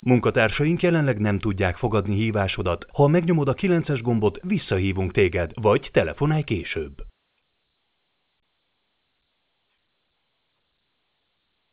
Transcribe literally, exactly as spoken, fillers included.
Munkatársaink jelenleg nem tudják fogadni hívásodat. Ha megnyomod a kilences gombot, visszahívunk téged, vagy telefonálj később.